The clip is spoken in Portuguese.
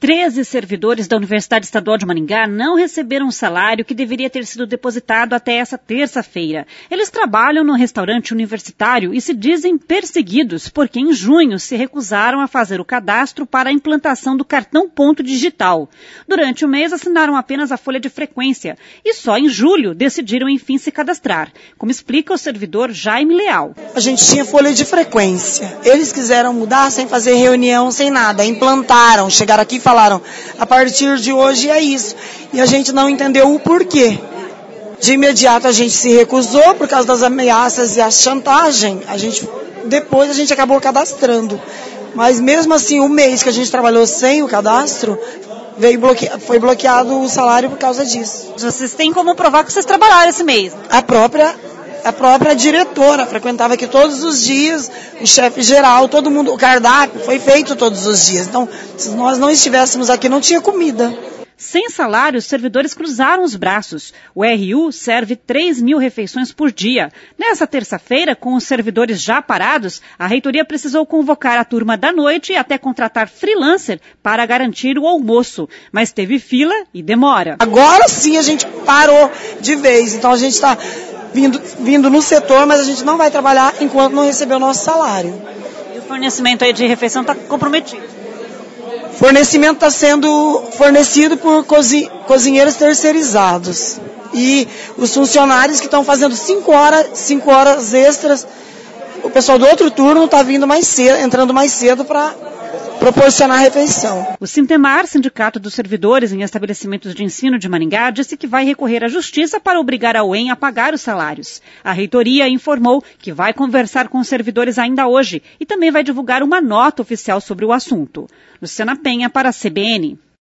13 servidores da Universidade Estadual de Maringá não receberam o salário que deveria ter sido depositado até essa terça-feira. Eles trabalham no restaurante universitário e se dizem perseguidos porque em junho se recusaram a fazer o cadastro para a implantação do cartão ponto digital. Durante o mês assinaram apenas a folha de frequência e só em julho decidiram enfim se cadastrar, como explica o servidor Jaime Leal. A gente tinha folha de frequência. Eles quiseram mudar sem fazer reunião, sem nada. Implantaram, chegaram aqui e falaram, a partir de hoje é isso. E a gente não entendeu o porquê. De imediato a gente se recusou por causa das ameaças e a chantagem. Depois a gente acabou cadastrando. Mas mesmo assim, o mês que a gente trabalhou sem o cadastro, foi bloqueado o salário por causa disso. Vocês têm como provar que vocês trabalharam esse mês? A própria diretora frequentava aqui todos os dias, o chefe geral, todo mundo, o cardápio foi feito todos os dias. Então, se nós não estivéssemos aqui, não tinha comida. Sem salário, os servidores cruzaram os braços. O RU serve 3.000 refeições por dia. Nessa terça-feira, com os servidores já parados, a reitoria precisou convocar a turma da noite e até contratar freelancer para garantir o almoço. Mas teve fila e demora. Agora sim a gente parou de vez. Então a gente está vindo no setor, mas a gente não vai trabalhar enquanto não receber o nosso salário. E o fornecimento aí de refeição está comprometido? O fornecimento está sendo fornecido por cozinheiros terceirizados. E os funcionários que estão fazendo 5 horas extras, o pessoal do outro turno está vindo mais cedo, entrando mais cedo para proporcionar a refeição. O Sintemar, Sindicato dos Servidores em Estabelecimentos de Ensino de Maringá, disse que vai recorrer à Justiça para obrigar a UEM a pagar os salários. A reitoria informou que vai conversar com os servidores ainda hoje e também vai divulgar uma nota oficial sobre o assunto. Luciana Penha para a CBN.